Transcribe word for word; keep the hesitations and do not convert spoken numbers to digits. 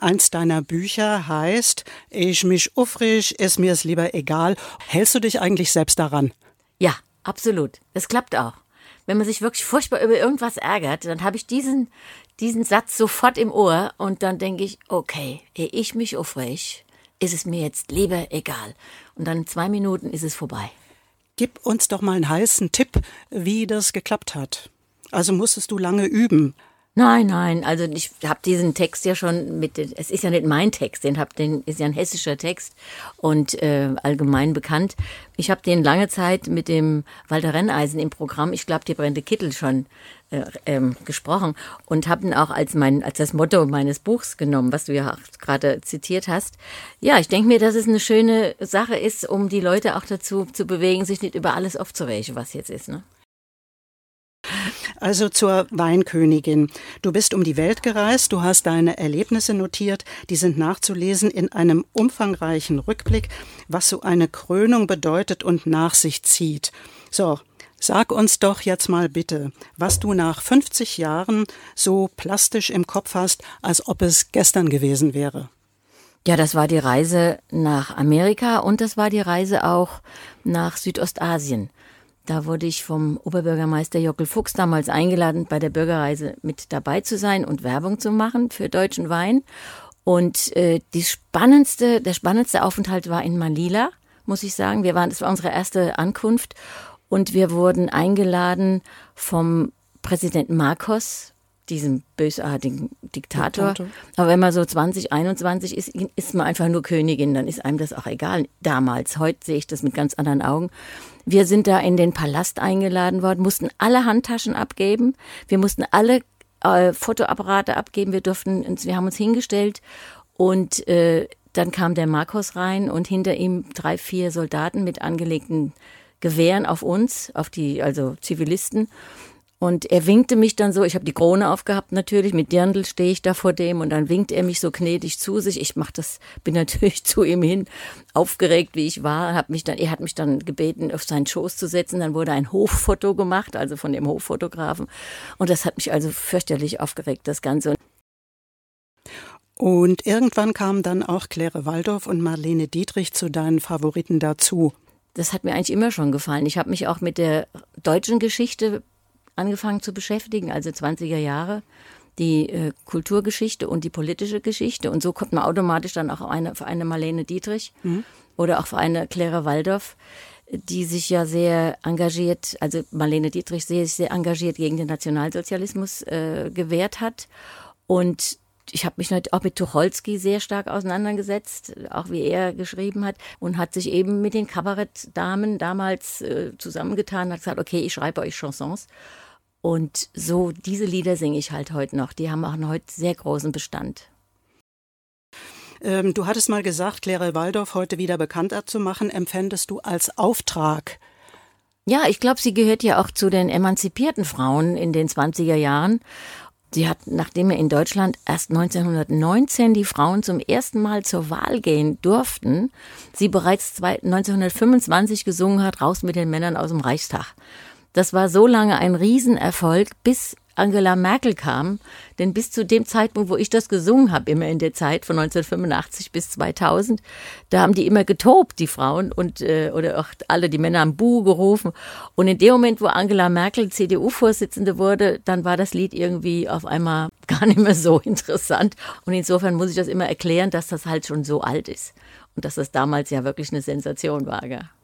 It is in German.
Eins deiner Bücher heißt Ich mich ufrig, ist mir es lieber egal. Hältst du dich eigentlich selbst daran? Ja, absolut. Das klappt auch. Wenn man sich wirklich furchtbar über irgendwas ärgert, dann habe ich diesen, diesen Satz sofort im Ohr und dann denke ich, okay, ehe ich mich ufrig, ist es mir jetzt lieber egal. Und dann in zwei Minuten ist es vorbei. Gib uns doch mal einen heißen Tipp, wie das geklappt hat. Also musstest du lange üben? Nein, nein, also ich habe diesen Text ja schon mit, es ist ja nicht mein Text, den hab, den ist ja ein hessischer Text und äh, allgemein bekannt. Ich habe den lange Zeit mit dem Walter Renneisen im Programm, ich glaube, die Brende Kittel schon äh, ähm, gesprochen und habe ihn auch als mein als das Motto meines Buchs genommen, was du ja auch gerade zitiert hast. Ja, ich denke mir, dass es eine schöne Sache ist, um die Leute auch dazu zu bewegen, sich nicht über alles aufzuregen, was jetzt ist, ne? Also zur Weinkönigin. Du bist um die Welt gereist, du hast deine Erlebnisse notiert, die sind nachzulesen in einem umfangreichen Rückblick, was so eine Krönung bedeutet und nach sich zieht. So, sag uns doch jetzt mal bitte, was du nach fünfzig Jahren so plastisch im Kopf hast, als ob es gestern gewesen wäre. Ja, das war die Reise nach Amerika und das war die Reise auch nach Südostasien. Da wurde ich vom Oberbürgermeister Jockel Fuchs damals eingeladen, bei der Bürgerreise mit dabei zu sein und Werbung zu machen für deutschen Wein. Und äh, die spannendste, der spannendste Aufenthalt war in Manila, muss ich sagen. Wir waren, das war unsere erste Ankunft und wir wurden eingeladen vom Präsidenten Marcos, diesem bösartigen Diktator. Diktator. Aber wenn man so zwanzig einundzwanzig ist, ist man einfach nur Königin, dann ist einem das auch egal. Damals, heute sehe ich das mit ganz anderen Augen. Wir sind da in den Palast eingeladen worden, mussten alle Handtaschen abgeben, wir mussten alle äh, Fotoapparate abgeben, wir durften, wir haben uns hingestellt und äh, dann kam der Marcos rein und hinter ihm drei, vier Soldaten mit angelegten Gewehren auf uns, auf die, also Zivilisten. Und er winkte mich dann so, ich habe die Krone aufgehabt natürlich, mit Dirndl stehe ich da vor dem und dann winkt er mich so gnädig zu sich. Ich mach das, bin natürlich zu ihm hin, aufgeregt wie ich war, hab mich dann, er hat mich dann gebeten, auf seinen Schoß zu setzen. Dann wurde ein Hoffoto gemacht, also von dem Hoffotografen. Und das hat mich also fürchterlich aufgeregt, das Ganze. Und irgendwann kamen dann auch Claire Waldoff und Marlene Dietrich zu deinen Favoriten dazu. Das hat mir eigentlich immer schon gefallen. Ich habe mich auch mit der deutschen Geschichte angefangen zu beschäftigen, also zwanziger Jahre, die äh, Kulturgeschichte und die politische Geschichte. Und so kommt man automatisch dann auch eine, für eine Marlene Dietrich mhm. oder auch für eine Claire Waldoff, die sich ja sehr engagiert, also Marlene Dietrich sehr, sehr engagiert gegen den Nationalsozialismus äh, gewehrt hat. Und ich habe mich auch mit Tucholsky sehr stark auseinandergesetzt, auch wie er geschrieben hat und hat sich eben mit den Kabarettdamen damals äh, zusammengetan, hat gesagt, okay, ich schreibe euch Chansons. Und so, diese Lieder singe ich halt heute noch. Die haben auch einen heute sehr großen Bestand. Ähm, du hattest mal gesagt, Claire Waldoff heute wieder bekannter zu machen, empfändest du als Auftrag. Ja, ich glaube, sie gehört ja auch zu den emanzipierten Frauen in den zwanziger Jahren. Sie hat, nachdem wir in Deutschland erst neunzehnhundertneunzehn die Frauen zum ersten Mal zur Wahl gehen durften, sie bereits neunzehnhundertfünfundzwanzig gesungen hat, raus mit den Männern aus dem Reichstag. Das war so lange ein Riesenerfolg, bis Angela Merkel kam, denn bis zu dem Zeitpunkt, wo ich das gesungen habe, immer in der Zeit von neunzehnhundertfünfundachtzig bis zweitausend, da haben die immer getobt, die Frauen, und äh, oder auch alle, die Männer haben Buh gerufen. Und in dem Moment, wo Angela Merkel C D U-Vorsitzende wurde, dann war das Lied irgendwie auf einmal gar nicht mehr so interessant. Und insofern muss ich das immer erklären, dass das halt schon so alt ist und dass das damals ja wirklich eine Sensation war, gell?